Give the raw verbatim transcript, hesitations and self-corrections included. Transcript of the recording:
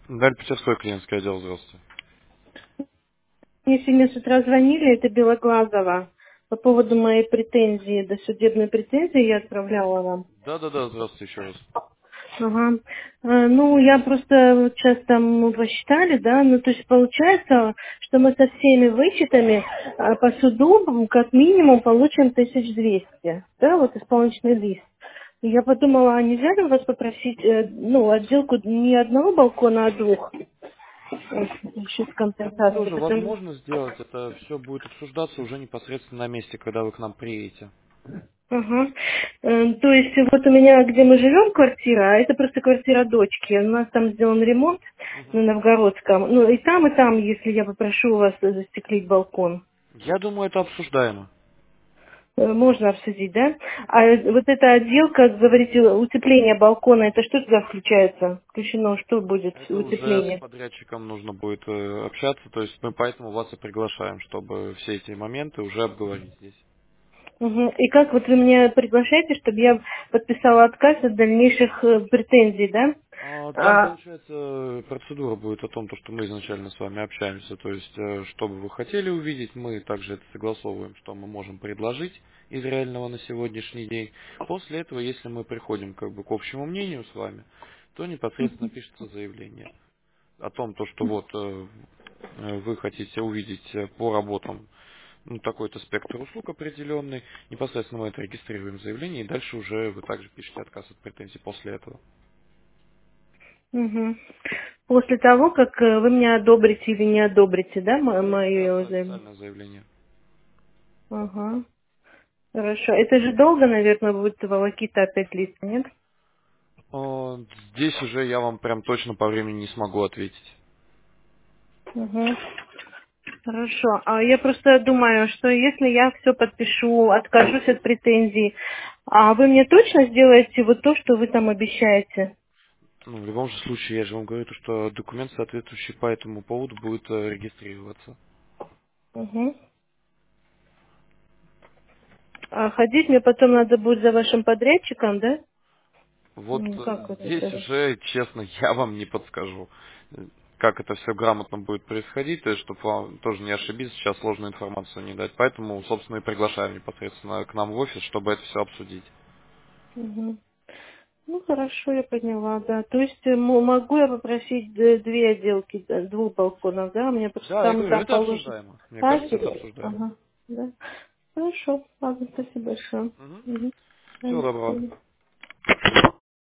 Даль Печерской клиентский отдел, здравствуйте. Мне сегодня с утра звонили, это Белоглазова, по поводу моей претензии, досудебной претензии я отправляла вам. Да-да-да, здравствуйте еще раз. Ага. Э, Ну, я просто вот сейчас там посчитали, да, ну, то есть получается, что мы со всеми вычетами э, по суду м, как минимум получим тысяча двести, да, вот исполнительный лист. И я подумала, а нельзя ли у вас попросить, э, ну, отделку не одного балкона, а двух, э, счет Это компенсации, тоже потому возможно сделать, это все будет обсуждаться уже непосредственно на месте, когда вы к нам приедете. Ага. Э, То есть вот у меня, где мы живем, квартира, а это просто квартира дочки. У нас там сделан ремонт на Мгм. Новгородском. Ну и там, и там, если я попрошу у вас застеклить балкон. Я думаю, это обсуждаемо. Э, Можно обсудить, да? А вот эта отделка, говорите, утепление балкона, это что туда включается? Включено, что будет в Это уже с утеплении? подрядчиком нужно будет э, общаться, то есть мы поэтому вас и приглашаем, чтобы все эти моменты уже обговорить здесь. Мгм. И как вот вы меня приглашаете, чтобы я подписала отказ от дальнейших э, претензий, да? А, Там, А, получается, процедура будет о том, то, что мы изначально с вами общаемся. То есть, э, что бы вы хотели увидеть, мы также это согласовываем, что мы можем предложить из реального на сегодняшний день. После этого, если мы приходим как бы к общему мнению с вами, то непосредственно пишется заявление о том, то, что вот э, э, вы хотите увидеть э, по работам ну, такой-то спектр услуг определенный. Непосредственно мы это регистрируем заявление, и дальше уже вы также пишете отказ от претензий после этого. Мгм. После того, как э, вы меня одобрите или не одобрите, да, мо- Это мое красное заявление? официальное заявление. Ага. Хорошо. Это же долго, наверное, будет волокита опять лист, нет? О, Здесь уже я вам прям точно по времени не смогу ответить. Угу. Хорошо. А я просто думаю, что если я все подпишу, откажусь от претензий, а вы мне точно сделаете вот то, что вы там обещаете? Ну, в любом же случае, я же вам говорю, то, что документ соответствующий по этому поводу будет э, регистрироваться. Угу. А ходить мне потом надо будет за вашим подрядчиком, да? Вот Ну, э, как это здесь сделать? уже, честно, я вам не подскажу, э, как это все грамотно будет происходить, то есть, чтобы вам тоже не ошибиться, сейчас сложную информацию не дать. Поэтому, собственно, и приглашаем непосредственно к нам в офис, чтобы это все обсудить. Угу. Ну, хорошо, я поняла, да. То есть э, мо- могу я попросить д- две отделки, д- двух балконов, да? Мне просто Да, я там и говорю, там это положено. обсуждаемо. Мне А, кажется, это серьезно? обсуждаемо. Ага, да. Хорошо, ладно, спасибо большое. Угу. Угу. Всего До доброго. свидания.